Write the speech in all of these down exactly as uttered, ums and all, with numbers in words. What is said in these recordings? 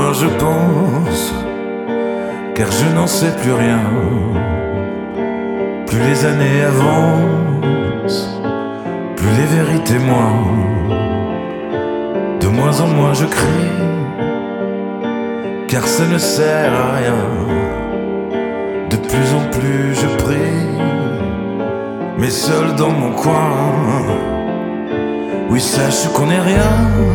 quand je pense, car je n'en sais plus rien. Plus les années avancent, plus les vérités moins. De moins en moins je crie, car ça ne sert à rien. De plus en plus je prie, mais seul dans mon coin. Oui, sache qu'on est rien,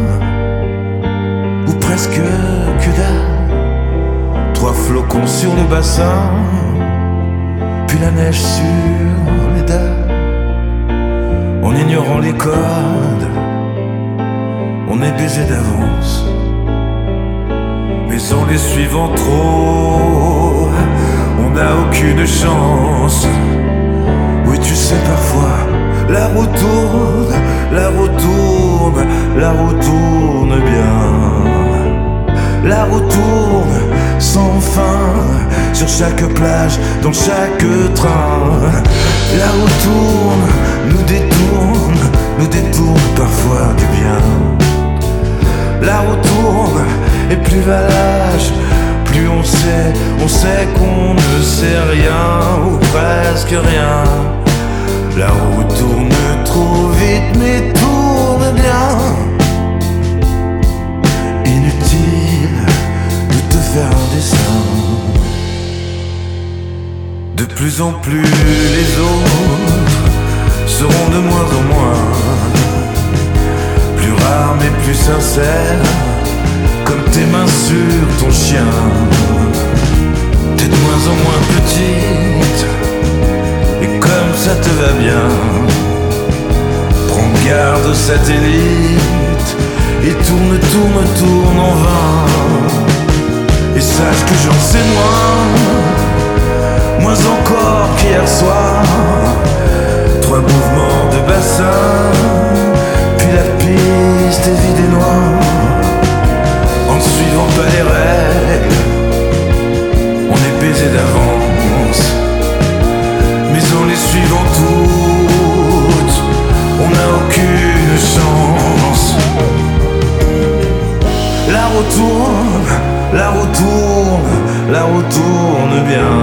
ou presque que dalle. Trois flocons sur le bassin, puis la neige sur les dalles. En ignorant les codes, on est baisé d'avance, mais en les suivant trop, on n'a aucune chance. Oui, tu sais, parfois la roue tourne, la roue tourne, la roue tourne bien. La roue tourne sans fin, sur chaque plage, dans chaque train. La roue tourne, nous détourne, nous détourne parfois du bien. La roue tourne, et plus va l'âge, plus on sait, on sait qu'on ne sait rien, ou presque rien. La roue tourne trop vite, mais tourne bien. Inutile de te faire un dessin. De plus en plus les autres seront de moins en moins, plus rares mais plus sincères, comme tes mains sur ton chien. T'es de moins en moins petite, et comme ça te va bien, prends garde au satellite, et tourne, tourne, tourne en vain. Et sache que j'en sais moins, moins encore qu'hier soir. Trois mouvements de bassin, puis la piste est vide et noire. En ne suivant pas les règles, on est baisé d'avance, mais en les suivant toutes, on n'a aucune chance. La roue tourne, la roue tourne, la roue tourne bien.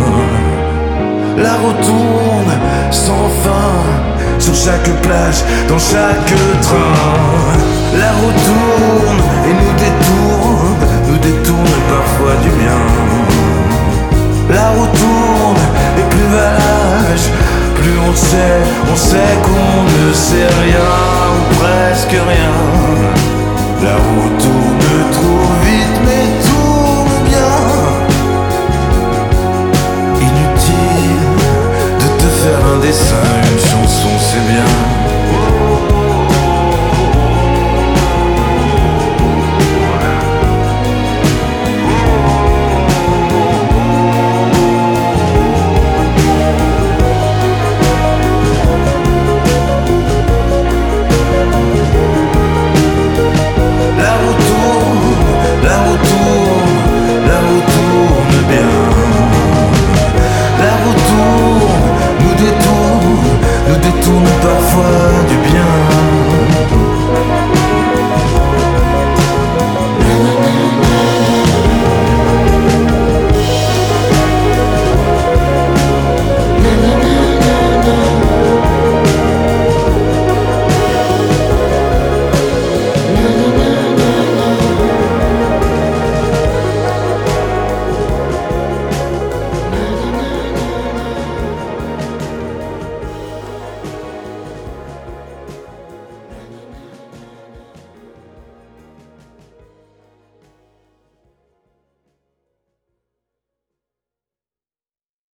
La roue tourne sans fin, sur chaque plage, dans chaque train. La roue tourne et nous détourne, nous détourne parfois du bien. La roue tourne et plus va l'âge, plus on sait, on sait qu'on ne sait rien, ou presque rien. La roue tourne.